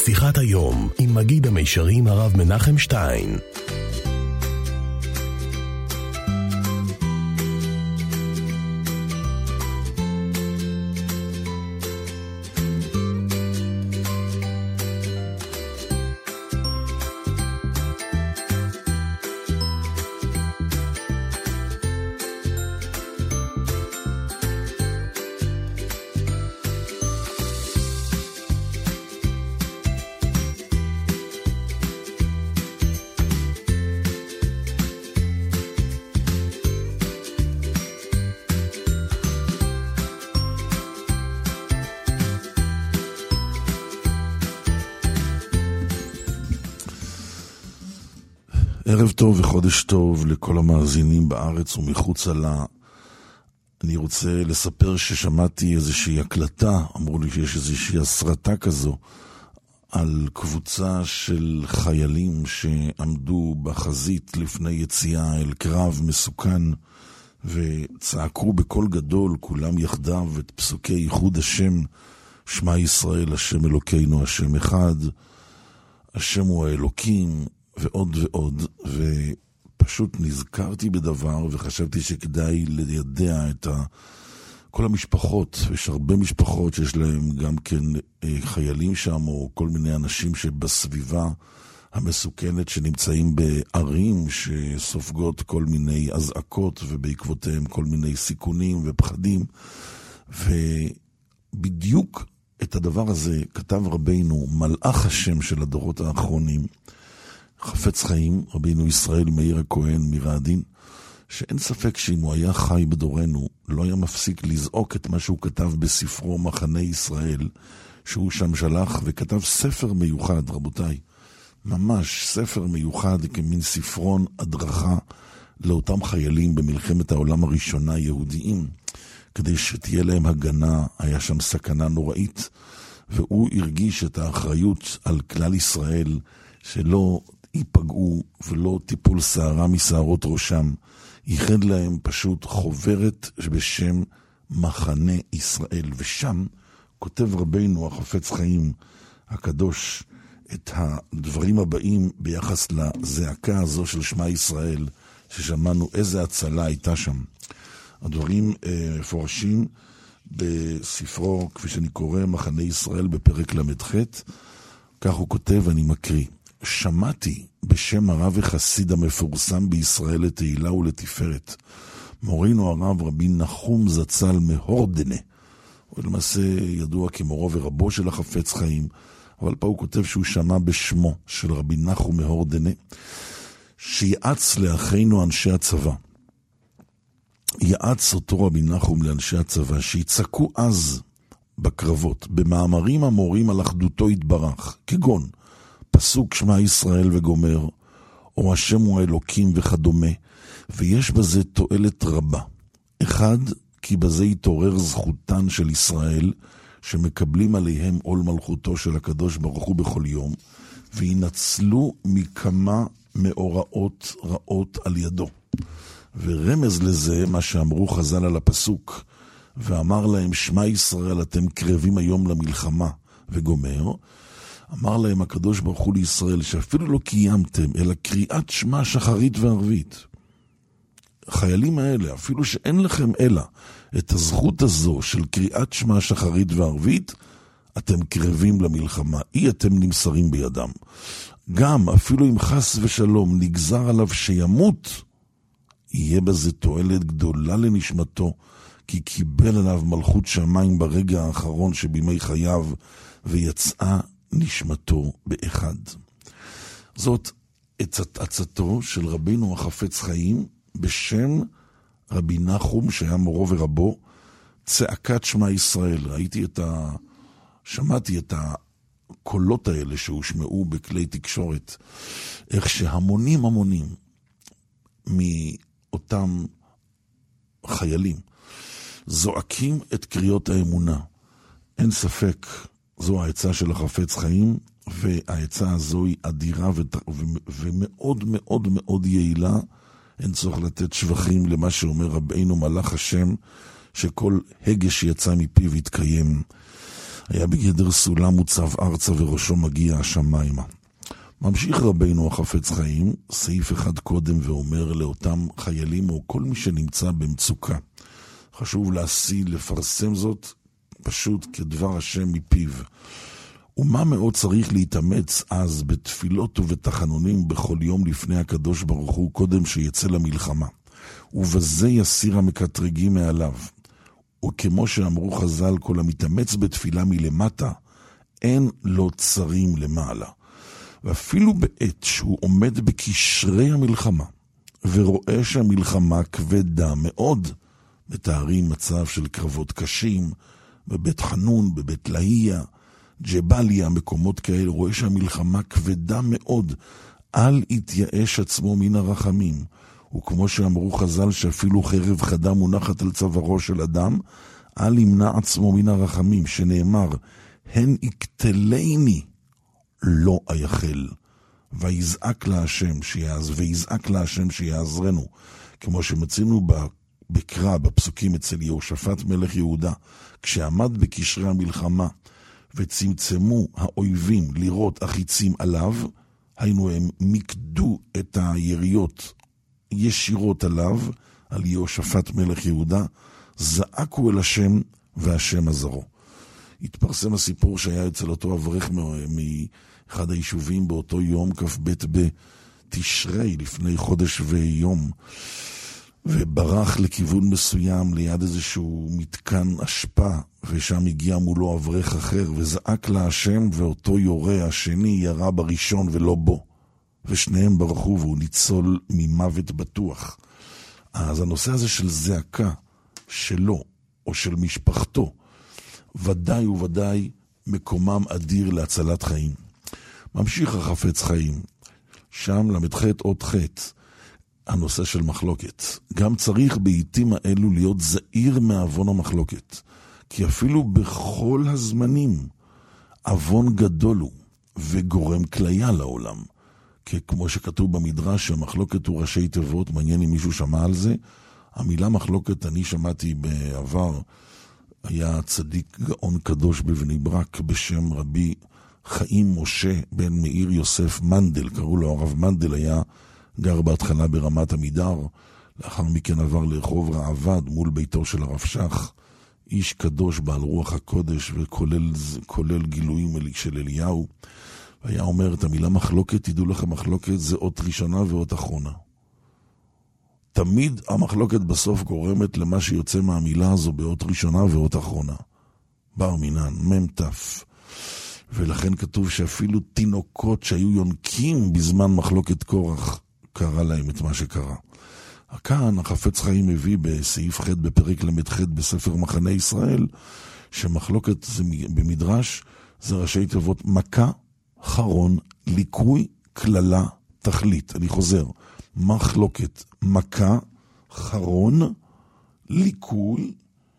שיחת היום עם מגיד המישרים הרב מנחם שטיין. ערב טוב וחודש טוב לכל המאזינים בארץ ומחוצה לה. אני רוצה לספר ששמעתי איזושהי הקלטה, אמרו לי שיש איזושהי הסרטה כזו, על קבוצה של חיילים שעמדו בחזית לפני יציאה אל קרב מסוכן, וצעקו בקול גדול, כולם יחדיו, את פסוקי ייחוד השם, שמע ישראל, השם אלוקינו, השם אחד, השם הוא האלוקים, ועוד ועוד, ופשוט נזכרתי בדבר, וחשבתי שכדאי לידע את כל המשפחות, יש הרבה משפחות שיש להם גם כן חיילים שם, או כל מיני אנשים שבסביבה המסוכנת שנמצאים בערים שסופגות כל מיני הזעקות, ובעקבותיהם כל מיני סיכונים ופחדים, ובדיוק את הדבר הזה כתב רבינו, מלאך השם של הדורות האחרונים, חפץ חיים, רבינו ישראל מאיר הכהן מרעדין, שאין ספק שאם הוא היה חי בדורנו, לא היה מפסיק לזעוק את מה שהוא כתב בספרו מחנה ישראל, שהוא שם שלח וכתב ספר מיוחד, רבותיי, ממש ספר מיוחד כמין ספרון הדרכה לאותם חיילים במלחמת העולם הראשונה יהודיים, כדי שתהיה להם הגנה, היה שם סכנה נוראית, והוא הרגיש את האחריות על כלל ישראל, שלא ייפגעו ולא טיפול שערה משערות ראשם. ייחד להם פשוט חוברת בשם מחנה ישראל, ושם כותב רבינו החפץ חיים הקדוש את הדברים הבאים ביחס לזעקה הזו של שמע ישראל, ששמענו איזה הצלה הייתה שם. הדברים מפורשים בספרו, כפי שאני קורא, מחנה ישראל בפרק למ"ח. כך הוא כותב, אני מקריא: שמעתי בשם הרב וחסיד המפורסם בישראל לתהילה ולתפארת, מורינו הרב רבי נחום זצ"ל מהורדנה, הוא למעשה ידוע כמורו ורבו של החפץ חיים, אבל פה הוא כותב שהוא שמע בשמו של רבי נחום מהורדנה, שיעץ לאחינו אנשי הצבא. יעץ אותו רבי נחום לאנשי הצבא, שיצעקו אז בקרבות, במאמרים המורים על אחדותו יתברך, כגון פסוק שמע ישראל וגומר, או השם הוא האלוקים וכדומה, ויש בזה תועלת רבה. אחד, כי בזה יתעורר זכותן של ישראל, שמקבלים עליהם עול מלכותו של הקדוש ברוך הוא בכל יום, וינצלו מכמה מאורעות רעות על ידו. ורמז לזה מה שאמרו חז"ל על הפסוק, ואמר להם שמע ישראל אתם קרבים היום למלחמה וגומר, אמר להם הקדוש ברוך הוא לישראל שאפילו לא קיימתם אלא קריאת שמע שחרית וערבית. החיילים האלה, אפילו שאין לכם אלא את הזכות הזו של קריאת שמע שחרית וערבית, אתם קרבים למלחמה, אתם נמסרים בידם. גם אפילו אם חס ושלום נגזר עליו שימות, יהיה בזה תועלת גדולה לנשמתו, כי קיבל עליו מלכות שמיים ברגע האחרון שבימי חייו, ויצאה נשמתו באחד. זאת עצתו של רבינו החפץ חיים בשם רבי נחום שהיה מורו ורבו, צעקת שמע ישראל. שמעתי את הקולות האלה שהושמעו בכלי תקשורת, איך שהמונים מאותם חיילים זועקים את קריאות האמונה. אין ספק, זו העצה של החפץ חיים, והעצה הזו היא אדירה ומאוד מאוד מאוד יעילה. אין צורך לתת שבחים למה שאומר רבינו מלאך השם, שכל הגה שיצא מפיו יתקיים. היה בגדר סולם מוצב ארצה וראשו מגיע השמיימה. ממשיך רבינו החפץ חיים, סעיף אחד קודם, ואומר לאותם חיילים או כל מי שנמצא במצוקה, חשוב לפרסם זאת פשוט כדבר השם מפיו. ומה מאוד צריך להתאמץ אז בתפילות ובתחנונים בכל יום לפני הקדוש ברוך הוא קודם שיצא למלחמה. ובזה יסיר המקטרגים מעליו. וכמו שאמרו חז"ל, כל המתאמץ בתפילה מלמטה, אין לו צרים למעלה. ואפילו בעת שהוא עומד בקשרי המלחמה, ורואה שהמלחמה כבדה מאוד, מתארים מצב של קרבות קשים, בבית חנון, בבית להיה, ג'בליה, מקומות כאלה, רואה שהמלחמה כבדה מאוד, אל יתייאש עצמו מן הרחמים. וכמו שאמרו חז"ל שאפילו חרב חדה מונחת על צווארו של אדם, אל ימנע עצמו מן הרחמים, שנאמר, הן יקטלני לא אייחל, ויזעק להשם שיעזרנו, כמו שמצינו בקרא, בפסוקים אצל יהושפט מלך יהודה, כשעמד בקשרי המלחמה, וצמצמו האויבים לראות החיצים עליו, היינו הם מקדו את היריות ישירות עליו, על יהושפט מלך יהודה, זעקו אל השם והשם עזרו. התפרסם הסיפור שהיה אצל אותו אברך מאחד היישובים באותו יום כ"ב בתשרי לפני חודש ויום, וברח לכיוון מסוים ליד איזשהו מתקן אשפה, ושם הגיע מולו אברך אחר וזעק להשם, ואותו יורה השני ירה בראשון ולא בו, ושניהם ברחו והוא ניצול ממוות בטוח. אז הנושא הזה של זעקה שלו או של משפחתו, ודאי וודאי מקומם אדיר להצלת חיים. ממשיך החפץ חיים, שם למדח עוד חטא, הנושא של מחלוקת. גם צריך בעיתים האלו להיות זהיר מאבון המחלוקת, כי אפילו בכל הזמנים אבון גדול הוא וגורם כליה לעולם. כי כמו שכתוב במדרש שהמחלוקת הוא ראשי תיבות, מעניין אם מישהו שמע על זה. המילה מחלוקת, אני שמעתי בעבר, היה צדיק גאון קדוש בבני ברק בשם רבי חיים משה בן מאיר יוסף מנדל, קראו לו הרב מנדל, היה גר בהתחלה ברמת עמידר, לאחר מכן עבר לרחוב רעבד מול ביתו של הרב שך, איש קדוש בעל רוח הקודש וכולל גילויים של אליהו, והיה אומר את המילה מחלוקת, תדעו לכם, מחלוקת זה אות ראשונה ואות אחרונה. תמיד המחלוקת בסוף גורמת למה שיוצא מהמילה הזו באות ראשונה ואות אחרונה. בר מינן, ממתף. ולכן כתוב שאפילו תינוקות שהיו יונקים בזמן מחלוקת קורח, קרה להם את מה שקרה. כאן החפץ חיים מביא בסעיף ח' בפרק למ"ח בספר מחנה ישראל, שמחלוקת זה במדרש, זה ראשי תיבות מכה, חרון, ליקוי, כללה, תכלית. אני חוזר, מחלוקת, מכה, חרון, ליקוי,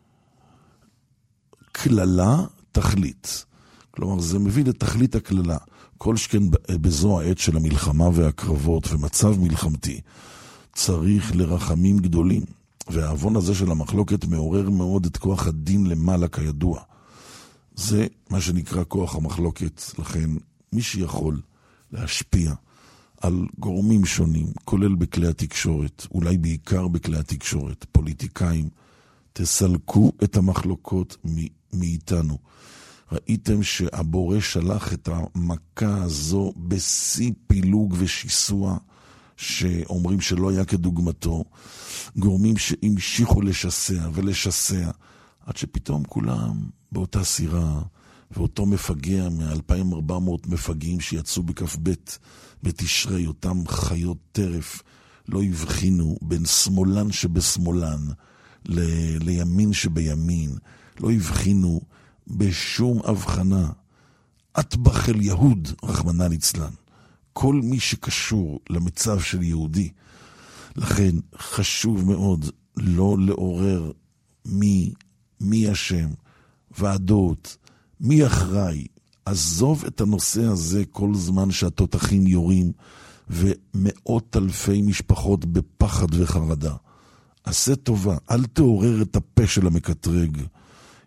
כללה, תכלית. כלומר, זה מביא לתכלית הכללה. כל שכן בזו העת של המלחמה והקרבות ומצב מלחמתי, צריך לרחמים גדולים. והאבון הזה של המחלוקת מעורר מאוד את כוח הדין למעלה כידוע. זה מה שנקרא כוח המחלוקת. לכן מי שיכול להשפיע על גורמים שונים, כולל בכלי התקשורת, אולי בעיקר בכלי התקשורת, פוליטיקאים, תסלקו את המחלוקות מאיתנו. ראיתם שהבורא שלח את המכה הזו בשיא פילוג ושיסוע, שאומרים שלא היה כדוגמתו, גורמים שהמשיכו לשסע ולשסע, עד שפתאום כולם באותה סירה, ואותו מפגע מ-2400 מפגעים שיצאו בכ"ב בתשרי, אותם חיות טרף, לא הבחינו בין שמאלן שבשמאלן לימין שבימין, לא הבחינו בשום הבחנה. אטבח אל יהוד, רחמנא ליצלן. כל מי שקשור למצב של יהודי. לכן חשוב מאוד לא לעורר מי השם, ועדות, מי אחראי. עזוב את הנושא הזה כל זמן שהתותחים יורים, ומאות אלפי משפחות בפחד וחרדה. עשה טובה, אל תעורר את הפה של המקטרג.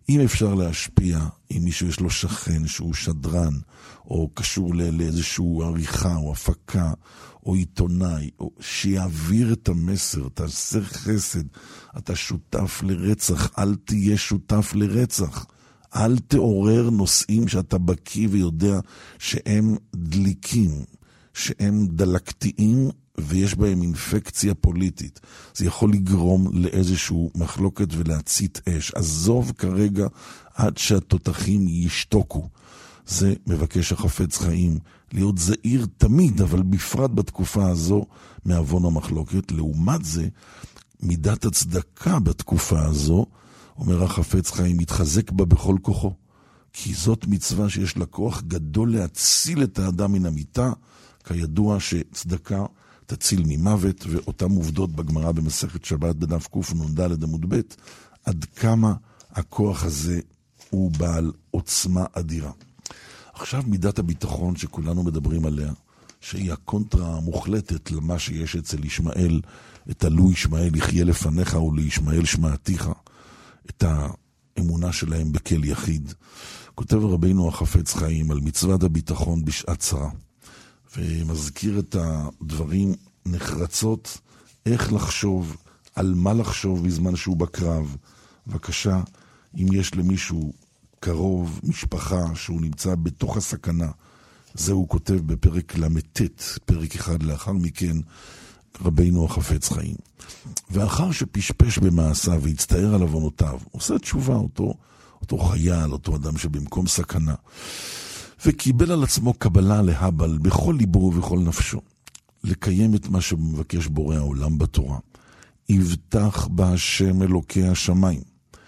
אם אפשר להשפיע, אם מישהו יש לו שכן שהוא שדרן, או קשור לאיזשהו עריכה או הפקה, או עיתונאי, או שיעביר את המסר, תעשה חסד, אתה שותף לרצח, אל תהיה שותף לרצח. אל תעורר נושאים שאתה בקיא ויודע שהם דליקים, שהם דלקתיים ויש בהם אינפקציה פוליטית. זה יכול לגרום לאיזשהו מחלוקת ולהצית אש. עזוב כרגע עד שהתותחים ישתוקו. זה מבקש החפץ חיים, להיות זהיר תמיד, אבל בפרט בתקופה הזו מעוון המחלוקת. לעומת זה, מידת הצדקה בתקופה הזו, אומר החפץ חיים, מתחזק בה בכל כוחו. כי זאת מצווה שיש לה כוח גדול להציל את האדם מן המיטה, כידוע שצדקה תציל ממוות, ואותם עובדות בגמרא במסכת שבת בדף קנ"ד עמוד ב', עד כמה הכוח הזה הוא בעל עוצמה אדירה. עכשיו מידת הביטחון שכולנו מדברים עליה, שהיא הקונטרה המוחלטת למה שיש אצל ישמעאל, את עלו ישמעאל יחיה לפניך ולישמעאל שמעתיך, את האמונה שלהם בכל יחיד. כותב רבינו החפץ חיים על מצוות הביטחון בשעת צרה, ומזכיר את הדברים נחרצות, איך לחשוב, על מה לחשוב בזמן שהוא בקרב. בבקשה, אם יש למישהו קרוב, משפחה, שהוא נמצא בתוך הסכנה, זה הוא כותב בפרק למתת, פרק אחד לאחר מכן, רבינו החפץ חיים. ואחר שפשפש במעשה והצטער על עוונותיו, עושה תשובה אותו חייל, אותו אדם שבמקום סכנה, וקיבל על עצמו קבלה להבל בכל ליבו ובכל נפשו, לקיים את מה שמבקש בורא העולם בתורה. יבטח בהשם אלוקי השמיים,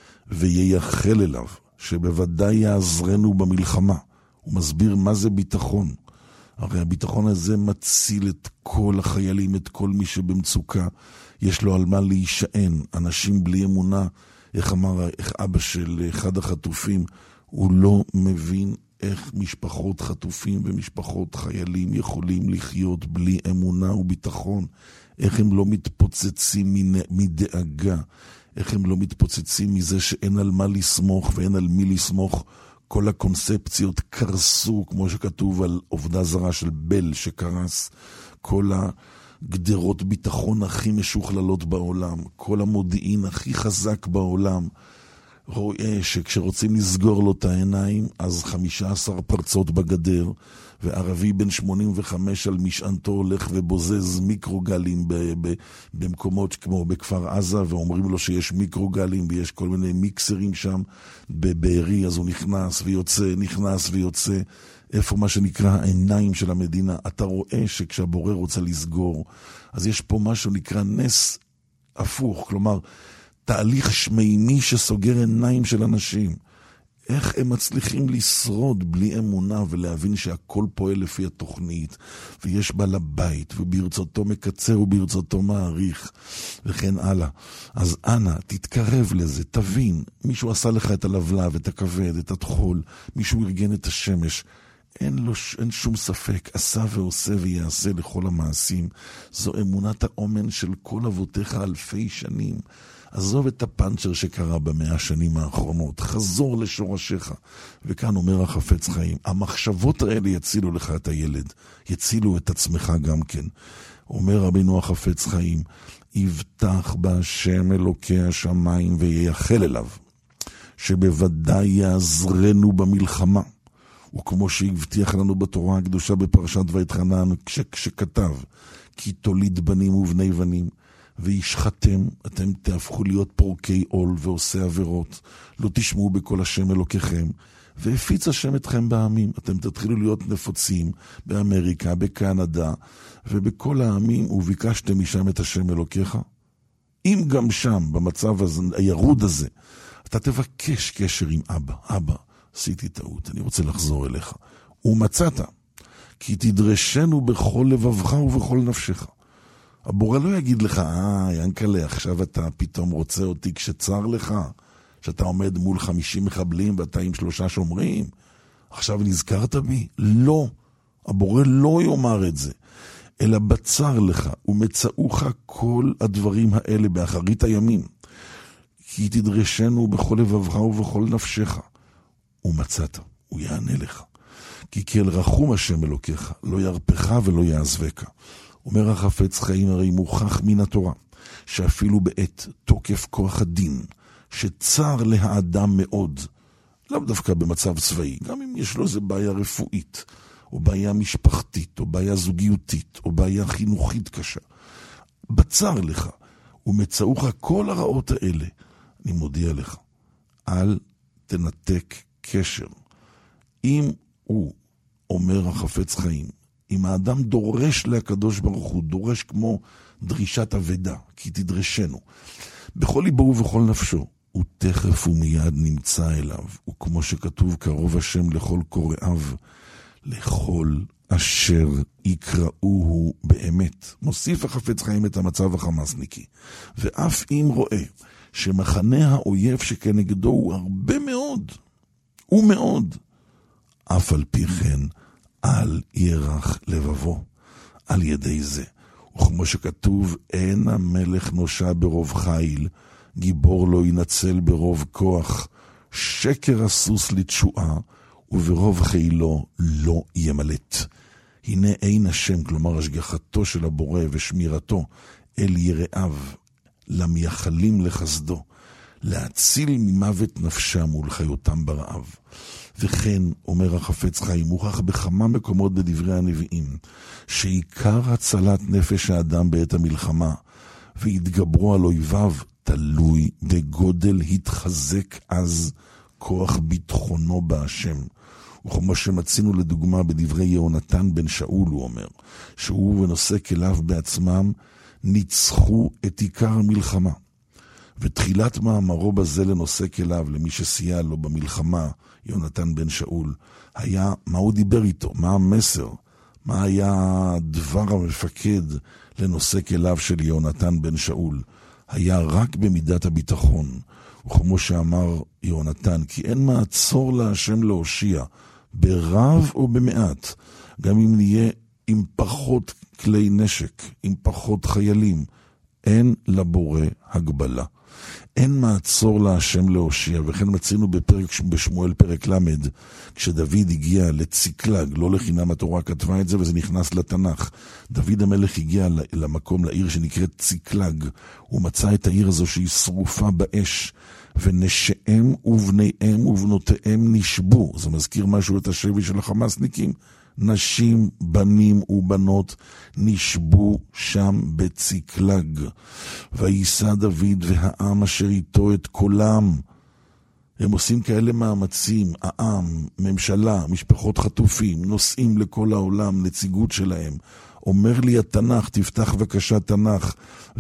וייחל אליו, שבוודאי יעזרנו במלחמה. הוא מסביר מה זה ביטחון. הרי הביטחון הזה מציל את כל החיילים, את כל מי שבמצוקה, יש לו על מה להישען. אנשים בלי אמונה, איך אמר אבא של אחד החטופים, הוא לא מבין איך משפחות חטופים ומשפחות חיילים יכולים לחיות בלי אמונה וביטחון. איך הם לא מתפוצצים מדאגה, איך הם לא מתפוצצים מזה שאין על מה לסמוך ואין על מי לסמוך. כל הקונספציות קרסו, כמו שכתוב על עובדה זרה של בל שקרס, כל הגדרות ביטחון הכי משוכללות בעולם, כל המודיעין הכי חזק בעולם, רואה שכשרוצים לסגור לו את העיניים, אז 15 פרצות בגדר, וערבי בן 85 על משענתו הולך ובוזז מיקרוגלים במקומות כמו בכפר עזה, ואומרים לו שיש מיקרוגלים ויש כל מיני מיקסרים שם בבארי, אז הוא נכנס ויוצא, נכנס ויוצא. איפה מה שנקרא העיניים של המדינה? אתה רואה שכשהבורא רוצה לסגור, אז יש פה משהו נקרא נס הפוך, כלומר תהליך שמימי שסוגר עיניים של אנשים. איך הם מצליחים לשרוד בלי אמונה ולהבין שהכל פועל לפי התוכנית, ויש בעל הבית, וברצותו מקצר וברצותו מעריך, וכן הלאה. אז אנא, תתקרב לזה, תבין, מישהו עשה לך את הלבלב, את הכבד, את התחול, מישהו ארגן את השמש, אין שום ספק, עשה ועושה ויעשה לכל המעשים. זו אמונת האומן של כל אבותיך אלפי שנים. עזוב את הפנצ'ר שקרה ב100 השנים האחרונות, חזור לשורשיך. וכאן אומר החפץ חיים, המחשבות האלה יצילו לך את הילד, יצילו את עצמך גם כן. אומר רבינו החפץ חיים, יבטח בהשם אלוקי השמיים וייחל אליו, שבוודאי יעזרנו במלחמה. וכמו שהבטיח לנו בתורה הקדושה בפרשת ויתחנן, כשכתב, כי תוליד בנים ובני בנים, וישחתם, אתם תהפכו להיות פורקי עול ועושה עבירות, לא תשמעו בכל השם אלוקיכם, והפיץ השם אתכם בעמים. אתם תתחילו להיות נפוצים באמריקה, בקנדה, ובכל העמים, וביקשתם משם את השם אלוקיך. אם גם שם, במצב הזה, הירוד הזה, אתה תבקש קשר עם אבא. אבא, עשיתי טעות, אני רוצה לחזור אליך. ומצאת, כי תדרשנו בכל לבבך ובכל נפשך. הבורא לא יגיד לך, ינקלה, עכשיו אתה פתאום רוצה אותי כשצר לך, שאתה עומד מול 50 מחבלים ואתה עם 3 שומרים, עכשיו נזכרת בי? לא, הבורא לא יאמר את זה, אלא בצר לך ומצאוך כל הדברים האלה באחרית הימים. כי תדרשנו בכל לבבך ובכל נפשך. ומצאת, הוא יענה לך. כי כאל רחום השם אלוקיך, לא ירפך ולא יעזבך. אומר החפץ חיים, הרי מוכח מן התורה, שאפילו בעת תוקף כוח הדין, שצר להאדם מאוד, לאו דווקא במצב צבאי, גם אם יש לו איזה בעיה רפואית, או בעיה משפחתית, או בעיה זוגיותית, או בעיה חינוכית קשה, בצר לך, ומצאוך כל הרעות האלה, אני מודיע לך, אל תנתק קשר. אם הוא, אומר החפץ חיים, אם האדם דורש להקדוש ברוך הוא, דורש כמו דרישת אבדה, כי תדרשנו, בכל ליבו ובכל נפשו, הוא תכף ומיד נמצא אליו, וכמו שכתוב, קרוב השם לכל קוראיו, לכל אשר יקראוהו באמת. מוסיף החפץ חיים את המצב החמאסניקי, ואף אם רואה שמחנה האויב שכנגדו הוא הרבה מאוד, הוא מאוד, אף על פי כן אל ירח לבבו על ידי זה. וכמו שכתוב, אין המלך נושע ברוב חיל, גיבור לא ינצל ברוב כוח, שקר הסוס לתשועה, וברוב חילו לא ימלט. הנה אין השם, כלומר השגחתו של הבורא ושמירתו, אל יראיו, למייחלים לחסדו, להציל ממוות נפשם ולחיותם ברעב. וכן, אומר החפץ חיים, מוכח בכמה מקומות בדברי הנביאים, שעיקר הצלת נפש האדם בעת המלחמה, והתגברו על אויביו, תלוי בגודל התחזק אז כוח ביטחונו בהשם. וכמו שמצינו לדוגמה בדברי יהונתן בן שאול, הוא אומר, שהוא ונושא כליו בעצמם ניצחו את עיקר המלחמה. ותחילת מאמרו בזה לנושא כליו, למי שסייע לו במלחמה, יהונתן בן שאול, היה מה הוא דיבר איתו, מה המסר, מה היה דבר המפקד לנושא כליו של יהונתן בן שאול. היה רק במידת הביטחון, וכמו שאמר יהונתן, כי אין מעצור להשם להושיע, ברב או במעט, גם אם נהיה עם פחות כלי נשק, עם פחות חיילים, אין לבורא הגבלה. אין מעצור להשם להושיע, וכן מצינו בפרק בשמואל פרק למד, כשדוד הגיע לציקלג, לא לחינם התורה כתבה את זה וזה נכנס לתנ"ך. דוד המלך הגיע למקום, לעיר שנקראת ציקלג, הוא מצא את העיר הזו שהיא שרופה באש, ונשיהם ובניהם ובנותיהם נשבו. זה מזכיר משהו את השבי של החמאסניקים. נשים, בנים ובנות נשבו שם בציקלג. ויישא דוד והעם אשר איתו את קולם. הם עושים כאלה מאמצים, העם, ממשלה, משפחות חטופים, נוסעים לכל העולם, נציגות שלהם. אומר לי התנ"ך, תפתח בבקשה תנ"ך.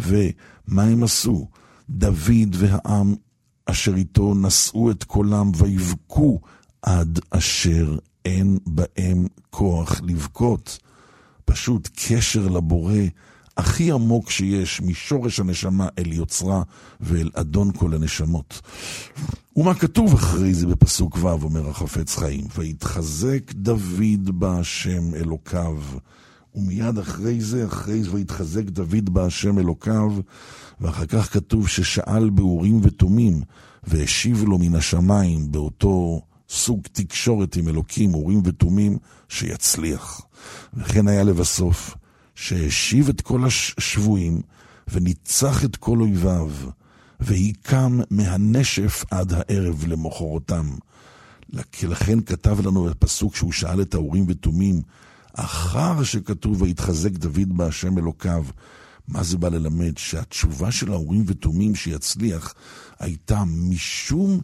ומה הם עשו? דוד והעם אשר איתו נשאו את קולם ויבכו עד אשר אין בהם כוח לבכות. פשוט קשר לבורא הכי עמוק שיש, משורש הנשמה אל יוצרה ואל אדון כל הנשמות. ומה כתוב אחרי זה בפסוק ו', אומר החפץ חיים, ויתחזק דוד בהשם אלוקיו. ומיד אחרי זה ויתחזק דוד בהשם אלוקיו, ואחר כך כתוב ששאל באורים ותומים, והשיב לו מן השמיים, באותו סוג תקשורת עם אלוקים, אורים ותומים, שיצליח. וכן היה לבסוף, שהשיב את כל השבויים, וניצח את כל אויביו, והיקם מהנשף עד הערב למחרתם. לכן כתב לנו הפסוק שהוא שאל את האורים ותומים, אחר שכתוב ויתחזק דוד בהשם אלוקיו. מה זה בא ללמד? שהתשובה של האורים ותומים שיצליח הייתה משום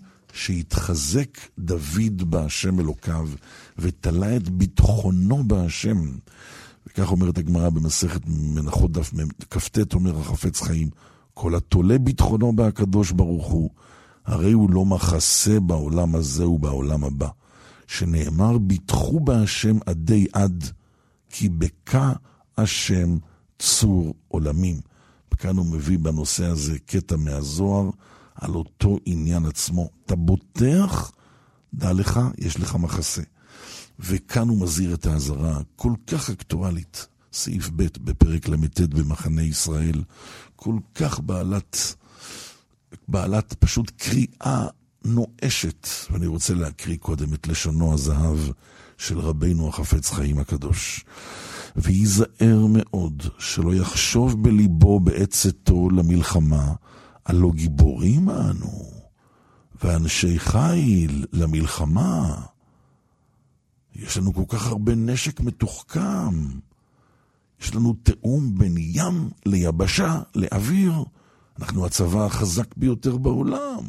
שהתחזק דוד בהשם אלוקיו ותלה את ביטחונו בהשם. וכך אומרת הגמרא במסכת מנחות דף כ"ט, אומר החפץ חיים, כל התולה ביטחונו בהקדוש ברוך הוא, הרי הוא לא מחסה בעולם הזה ובעולם הבא. שנאמר ביטחו בהשם עדי עד, כי בקע השם צור עולמים. וכאן הוא מביא בנושא הזה קטע מהזוהר על אותו עניין עצמו. אתה בוטח, דע לך, יש לך מחסה. וכאן הוא מזהיר את האזהרה כל כך אקטואלית, סעיף ב' בפרק למתת במחנה ישראל, כל כך בעלת בעלת פשוט קריאה נואשת, ואני רוצה להקריא קודם את לשונו הזהב של רבינו החפץ חיים הקדוש. וייזהר מאוד שלא יחשוב בליבו בעצתו למלחמה, הלא גיבורים אנו, ואנשי חיל למלחמה. יש לנו כל כך הרבה נשק מתוחכם, יש לנו תאום בין ים ליבשה, לאוויר, אנחנו הצבא החזק ביותר בעולם.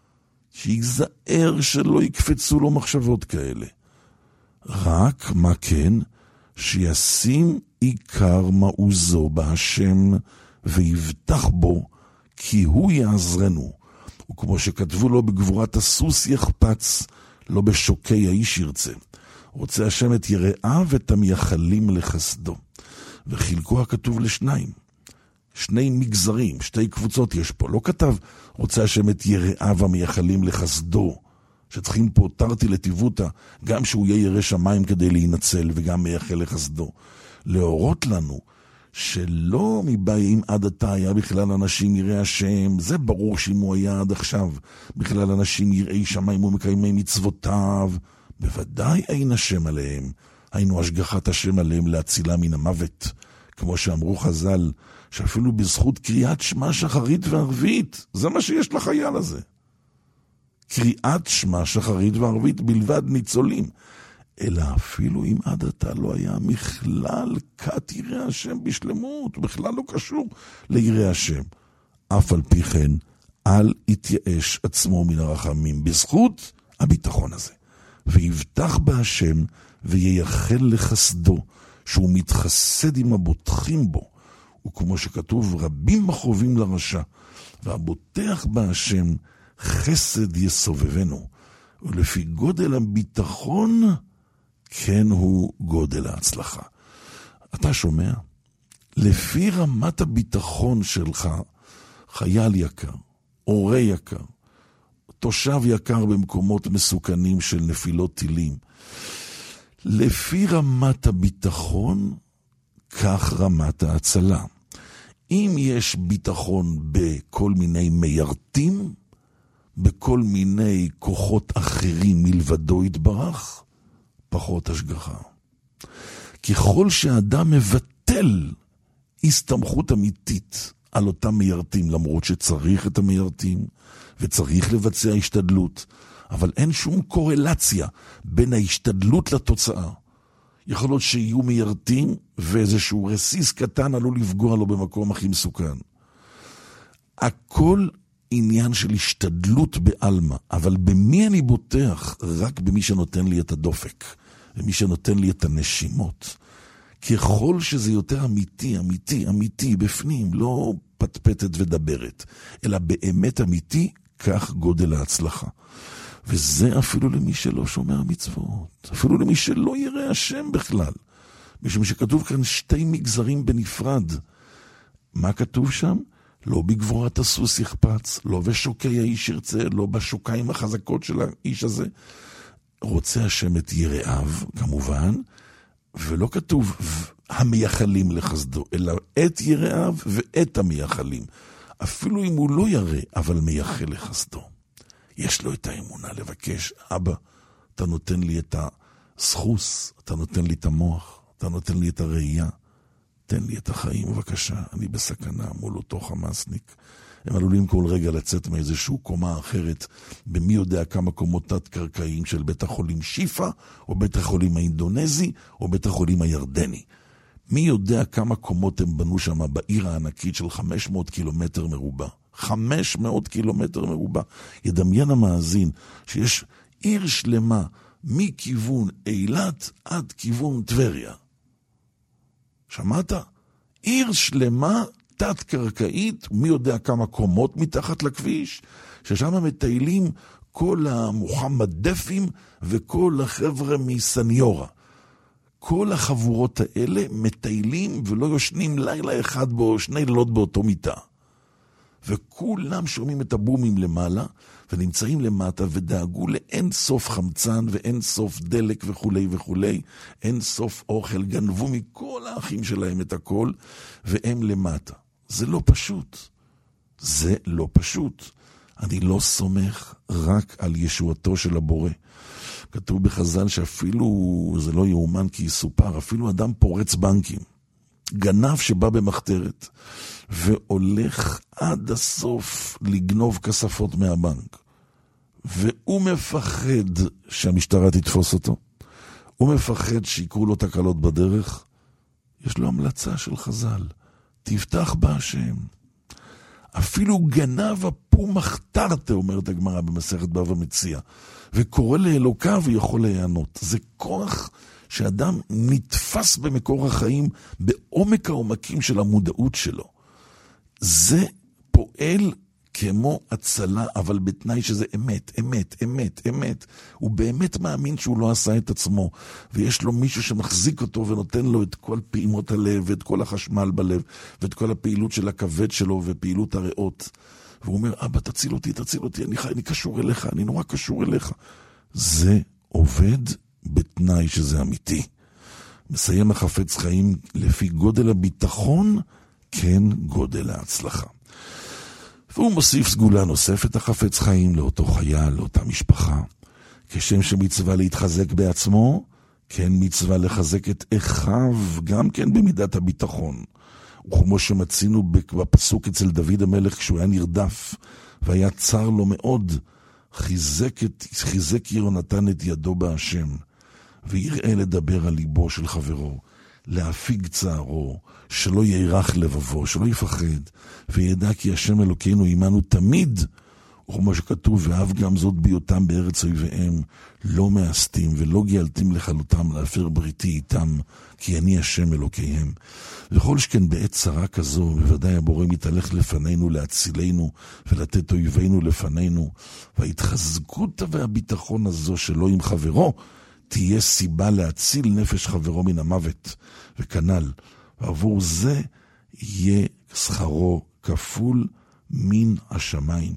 שיזהר שלא יקפצו לו מחשבות כאלה. רק מה כן? שישים עיקר מעוזו בהשם ויבטח בו, כי הוא יעזרנו. וכמו שכתבו לו בגבורת הסוס יחפץ, לא בשוקי האיש ירצה. רוצה השם את יראיו ואת המייחלים לחסדו. וחילקו הכתוב לשניים. שני מגזרים, שתי קבוצות יש פה. לא כתב, רוצה השם את יראיו המייחלים לחסדו, שצריכים פה תרתי לטיבותה, גם שהוא יהיה ירא שמיים כדי להינצל, וגם מייחל לחסדו. להורות לנו, שלא מבאים עד עתה היה בכלל אנשים יראי השם, זה ברור שאם הוא היה עד עכשיו, בכלל אנשים יראי שמיים ומקיימי מצוותיו, בוודאי אין השם עליהם, היינו השגחת השם עליהם להצילה מן המוות, כמו שאמרו חז"ל, שאפילו בזכות קריאת שמע שחרית וערבית, זה מה שיש לחייל הזה. קריאת שמע שחרית וערבית בלבד ניצולים. אלא אפילו אם עד עתה לא היה מכלל כת ירא השם בשלמות, בכלל לא קשור לירא השם. אף על פי כן, אל יתייאש עצמו מן הרחמים, בזכות הביטחון הזה. ויבטח בהשם וייחל לחסדו, שהוא מתחסד עם הבוטחים בו, וכמו שכתוב, רבים החובים לרשע, והבוטח בהשם חסד יסובבנו, ולפי גודל הביטחון, כן הוא גודל ההצלחה. אתה שומע? לפי רמת הביטחון שלך, חייל יקר, הורה יקר, תושב יקר במקומות מסוכנים של נפילות טילים, לפי רמת הביטחון, כך רמת ההצלה. אם יש ביטחון בכל מיני מיירתים, בכל מיני כוחות אחרים מלבדו יתברך, פחות השגחה. ככל שאדם מבטל הסתמכות אמיתית על אותם מיירתים, למרות שצריך את המיירתים וצריך לבצע השתדלות, אבל אין שום קורלציה בין ההשתדלות לתוצאה. יכול להיות שיהיו מיירתים ואיזשהו רסיס קטן עלול לפגוע לו במקום הכי מסוכן. הכל עניין של השתדלות בעלמא, אבל במי אני בוטח? רק במי שנותן לי את הדופק, במי שנותן לי את הנשימות. ככל שזה יותר אמיתי, אמיתי, אמיתי, בפנים, לא פטפטת ודברת, אלא באמת אמיתי, כך גודל ההצלחה. וזה אפילו למי שלא שומר מצוות, אפילו למי שלא ירא השם בכלל. משום שכתוב כאן שתי מגזרים בנפרד. מה כתוב שם? לא בגבורת הסוס יחפץ, לא בשוקי האיש ירצה, לא בשוקיים החזקות של האיש הזה. רוצה השם את יראיו, כמובן, ולא כתוב המייחלים לחסדו, אלא את יראיו ואת המייחלים. אפילו אם הוא לא ירא, אבל מייחל לחסדו. יש לו את האמונה לבקש, אבא, אתה נותן לי את הסחוס, אתה נותן לי את המוח, אתה נותן לי את הראייה, תן לי את החיים, בבקשה, אני בסכנה מול אותו חמאסניק. הם עלולים כל רגע לצאת מאיזשהו קומה אחרת, במי יודע כמה קומות תת-קרקעיים של בית החולים שיפה, או בית החולים האינדונזי, או בית החולים הירדני. מי יודע כמה קומות הם בנו שם בעיר הענקית של 500 קילומטר מרובע. 500 קילומטר מרובע. ידמיין המאזין שיש עיר שלמה מכיוון אילת עד כיוון טבריה. שמעת? עיר שלמה תת-קרקעית, מי יודע כמה קומות מתחת לכביש, ששם מטיילים כל המוחמד דפים וכל החבר'ה מסניורה. כל החבורות האלה מטיילים ולא יושנים לילה אחד בו, 2 לילות באותו מיטה. וכולם שומעים את הבומים למעלה, ונמצאים למטה ודאגו לאין סוף חמצן ואין סוף דלק וכו' וכו', אין סוף אוכל, גנבו מכל האחים שלהם את הכל, והם למטה. זה לא פשוט. זה לא פשוט. אני לא סומך רק על ישועתו של הבורא. כתוב בחז"ל שאפילו, זה לא יאומן כי יסופר, אפילו אדם פורץ בנקים, גנב שבא במחתרת, והולך עד הסוף לגנוב כספות מהבנק, והוא מפחד שהמשטרה תתפוס אותו, הוא מפחד שיקרו לו תקלות בדרך, יש לו המלצה של חז"ל, תפתח בהשם. אפילו גנב אפו מחתרתה, אומרת הגמרא במסכת בבא מציעא, וקורא לאלוקיו ויכול להיענות. זה כוח שאדם נתפס במקור החיים בעומק העומקים של המודעות שלו. זה פועל כמו הצלה, אבל בתנאי שזה אמת, אמת, אמת, אמת. הוא באמת מאמין שהוא לא עשה את עצמו, ויש לו מישהו שמחזיק אותו ונותן לו את כל פעימות הלב, ואת כל החשמל בלב, ואת כל הפעילות של הכבד שלו, ופעילות הריאות. והוא אומר, אבא, תציל אותי, אני קשור אליך, אני נורא קשור אליך. זה עובד בתנאי שזה אמיתי. מסיים החפץ חיים, לפי גודל הביטחון, כן גודל ההצלחה. והוא מוסיף סגולה נוספת החפץ חיים לאותו חייל, לאותה משפחה. כשם שמצווה להתחזק בעצמו, כן מצווה לחזק את אחיו, גם כן במידת הביטחון. וכמו שמצינו בפסוק אצל דוד המלך, כשהוא היה נרדף, והיה צר לו מאוד, חיזק יונתן את ידו בהשם, ויראה לדבר על ליבו של חברו, להפיג צערו, שלא ירח לבבו, שלא יפחד, וידע כי השם אלוקינו עמנו תמיד, וכמו שכתוב, ואהב גם זאת בהיותם בארץ אויביהם, לא מאסתים ולא גאלתים לכלותם להפר בריתי איתם, כי אני השם אלוקיהם. וכל שכן בעת צרה כזו, בוודאי הבורא מתהלך לפנינו להצילנו, ולתת אויבינו לפנינו, וההתחזקות והביטחון הזו שלו עם חברו, תהיה סיבה להציל נפש חברו מן המוות, וכנל, ועבור זה יהיה שכרו כפול מן השמיים.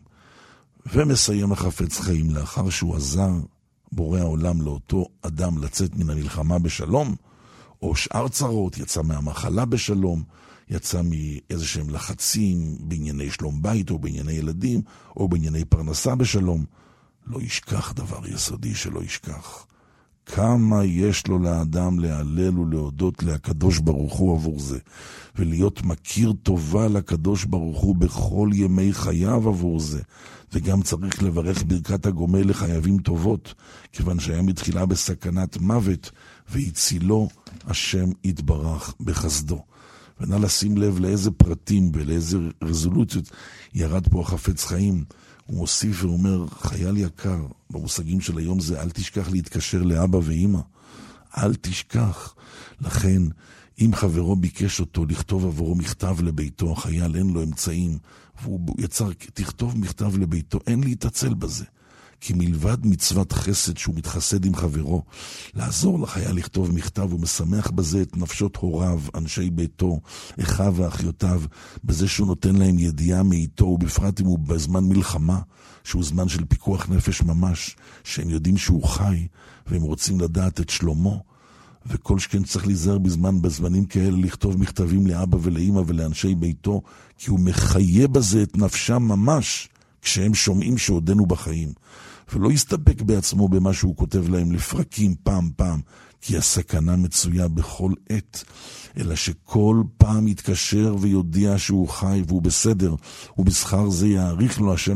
ומסיים החפץ חיים, לאחר שהוא עזר בורא העולם לאותו אדם לצאת מן המלחמה בשלום, או שאר צרות, יצא מהמחלה בשלום, יצא מאיזשהם לחצים בענייני שלום בית, או בענייני ילדים, או בענייני פרנסה בשלום, לא ישכח דבר יסודי שלא ישכח. כמה יש לו לאדם להלל ולהודות לקדוש ברוך הוא עבור זה, ולהיות מכיר טובה לקדוש ברוך הוא בכל ימי חייו עבור זה, וגם צריך לברך ברכת הגומל לחייבים טובות, כיוון שהיה מתחילה בסכנת מוות, והצילו השם יתברך בחסדו. ונא לשים לב לאיזה פרטים ולאיזה רזולוציות ירד פה החפץ חיים. הוא מוסיף ואומר, חייל יקר, במושגים של היום זה, אל תשכח להתקשר לאבא ואמא. אל תשכח. לכן, אם חברו ביקש אותו לכתוב עבורו מכתב לביתו, החייל אין לו אמצעים, והוא יצר, תכתוב מכתב לביתו, אין להתעצל בזה. כי מלבד מצוות חסד שהוא מתחסד עם חברו, לעזור לחייל לכתוב מכתב, הוא משמח בזה את נפשות הוריו, אנשי ביתו, אחיו ואחיותיו, בזה שהוא נותן להם ידיעה מאיתו, ובפרט אם הוא בזמן מלחמה, שהוא זמן של פיקוח נפש ממש, שהם יודעים שהוא חי, והם רוצים לדעת את שלומו, וכל שכן צריך להיזהר בזמנים כאלה לכתוב מכתבים לאבא ולאמא ולאנשי ביתו, כי הוא מחיה בזה את נפשם ממש, כשהם שומעים שעודנו בחיים. ולא יסתפק בעצמו במה שהוא כותב להם לפרקים פעם, כי הסכנה מצויה בכל עת, אלא שכל פעם יתקשר ויודיע שהוא חי והוא בסדר, ובשכר זה יאריך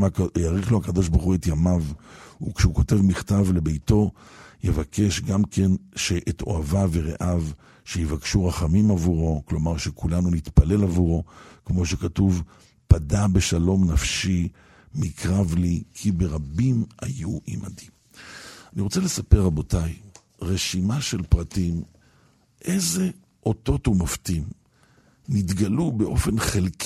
לו הקדוש ברוך הוא את ימיו. וכשהוא כותב מכתב לביתו, יבקש גם כן שאת אוהביו ורעיו שיבקשו רחמים עבורו, כלומר שכולנו נתפלל עבורו, כמו שכתוב, פדה בשלום נפשי, מקרב לי, כי ברבים היו עמדי. אני רוצה לספר, רבותיי, רשימה של פרטים, איזה אותות ומופתים נתגלו באופן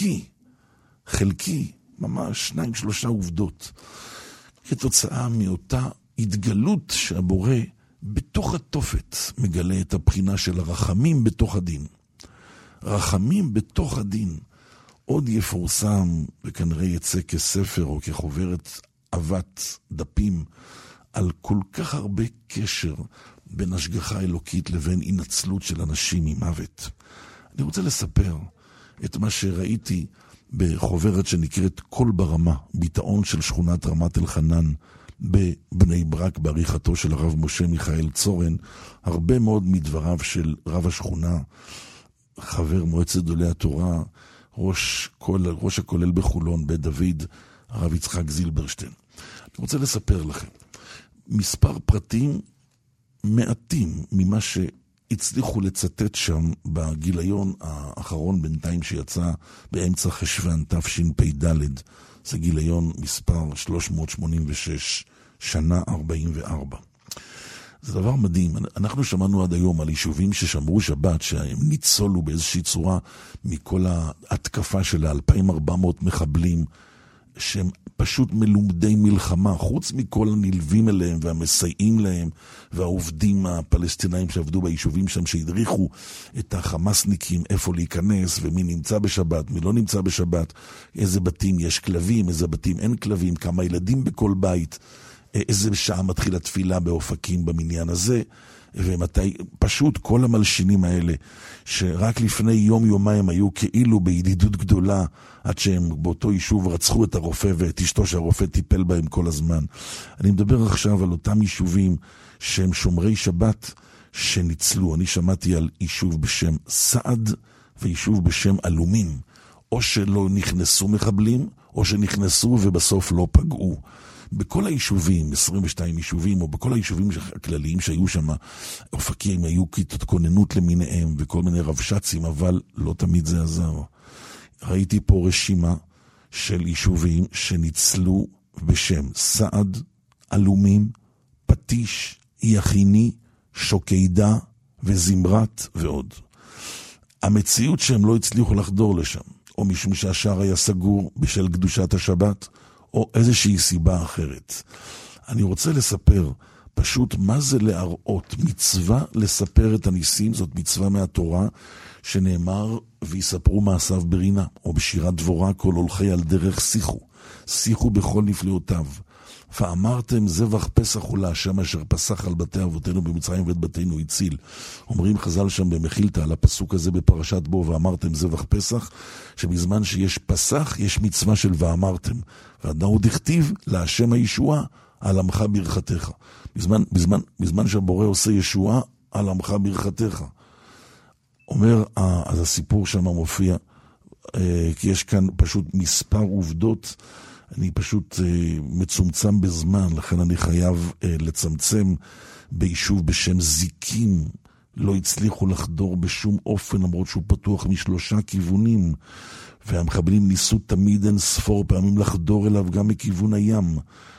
חלקי, ממש 2-3 עובדות, כתוצאה מאותה התגלות שהבורא בתוך התופת מגלה את הבחינה של הרחמים בתוך הדין. רחמים בתוך הדין. עוד יפורסם, וכנראה יצא כספר או כחוברת אבת דפים, על כל כך הרבה קשר בין השגחה אלוקית לבין הנצלות של אנשים ממוות. אני רוצה לספר את מה שראיתי בחוברת שנקראת כל ברמה, ביטאון של שכונת רמת אלחנן בבני ברק, בעריכתו של הרב משה מיכאל צורן, הרבה מאוד מדבריו של רב השכונה, חבר מועצת גדולי התורה, ראש הכולל בחולון, בית דוד, הרב יצחק זילברשטיין. אני רוצה לספר לכם מספר פרטים מעטים ממה שהצליחו לצטט שם בגיליון האחרון בינתיים שיצא באמצע חשוון תשפ"ד. זה גיליון מספר 386, שנה 44. זה דבר מדהים. אנחנו שמענו עד היום על יישובים ששמרו שבת, שהם ניצולו באיזושהי צורה מכל ההתקפה של 2,400 מחבלים, שהם פשוט מלומדי מלחמה, חוץ מכל הנלווים אליהם והמסייעים להם, והעובדים הפלסטינאים שעבדו ביישובים שם, שהדריכו את החמאסניקים איפה להיכנס, ומי נמצא בשבת, מי לא נמצא בשבת, איזה בתים יש כלבים, איזה בתים אין כלבים, כמה ילדים בכל בית, איזה שעה מתחיל התפילה באופקים במניין הזה, ומתי, פשוט כל המלשינים האלה, שרק לפני יום-יומיים היו כאילו בידידות גדולה, עד שהם באותו יישוב רצחו את הרופא ואת אשתו שהרופא טיפל בהם כל הזמן. אני מדבר עכשיו על אותם יישובים שהם שומרי שבת שניצלו. אני שמעתי על יישוב בשם סעד ויישוב בשם אלומים, או שלא נכנסו מחבלים, או שנכנסו ובסוף לא פגעו. בכל היישובים, 22 יישובים, או בכל היישובים הכלליים שהיו שם, אופקים היו כיתות כוננות למיניהם, וכל מיני רבשצים, אבל לא תמיד זה עזר. ראיתי פה רשימה של יישובים שניצלו בשם סעד, אלומים, פטיש, יחיני, שוקיידה וזמרת ועוד. המציאות שהם לא הצליחו לחדור לשם, או משום שהשער היה סגור בשל קדושת השבת, או איזושהי סיבה אחרת. אני רוצה לספר פשוט מה זה להראות. מצווה לספר את הניסים, זאת מצווה מהתורה, שנאמר ויספרו מעשיו ברינה, או בשירת דבורה, כל הולכי על דרך שיחו, שיחו בכל נפלאותיו. ואמרתם זבח פסח הוא להשם אשר פסח על בתי אבותינו במצרים ואת בתינו הציל. אומרים חז"ל שם במחילתא על הפסוק הזה בפרשת בו, ואמרתם זבח פסח, שבזמן שיש פסח יש מצווה של ואמרתם, ועוד הכתיב להשם הישועה על עמך ברכתך. בזמן שהבורא עושה ישועה על עמך ברכתך. אומר, אז הסיפור שם מופיע, כי יש כאן פשוט מספר עובדות, אני פשוט מצומצם בזמן, לכן אני חייב לצמצם. ביישוב בשם זיקים, לא הצליחו לחדור בשום אופן, למרות שהוא פתוח משלושה כיוונים, והמחבלים ניסו תמיד אין ספור פעמים לחדור אליו גם מכיוון הים,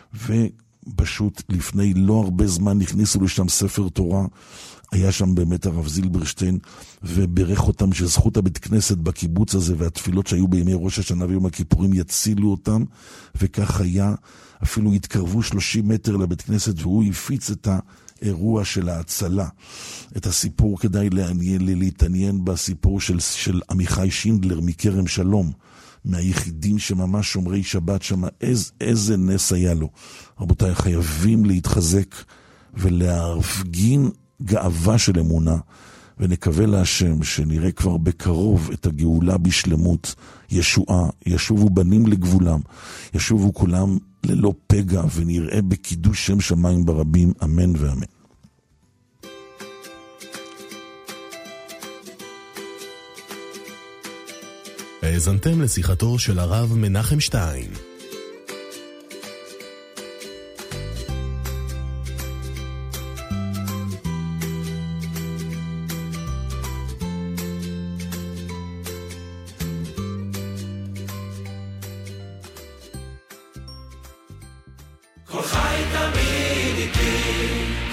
ופשוט לפני לא הרבה זמן נכניסו לשם ספר תורה, היה שם באמת הרב זילברשטיין, וברך אותם שזכות הבית כנסת בקיבוץ הזה, והתפילות שהיו בימי ראש השנה ויום הכיפורים יצילו אותם, וכך היה, אפילו התקרבו 30 מטר לבית כנסת, והוא הפיץ את האירוע של ההצלה. את הסיפור כדאי להתעניין בסיפור של עמיחי שינדלר מכרם שלום, מהיחידים שממש שומרי שבת שם, איזה נס היה לו. רבותיי, חייבים להתחזק ולהפגין גאווה של אמונה, ונקווה להשם שנראה כבר בקרוב את הגאולה בשלמות, ישועה, ישובו בנים לגבולם, ישובו כולם ללא פגע, ונראה בקידוש שם שמיים ברבים, אמן ואמן. האזנתם לשיחתו של הרב מנחם שטיין. כל חי תמיד איתי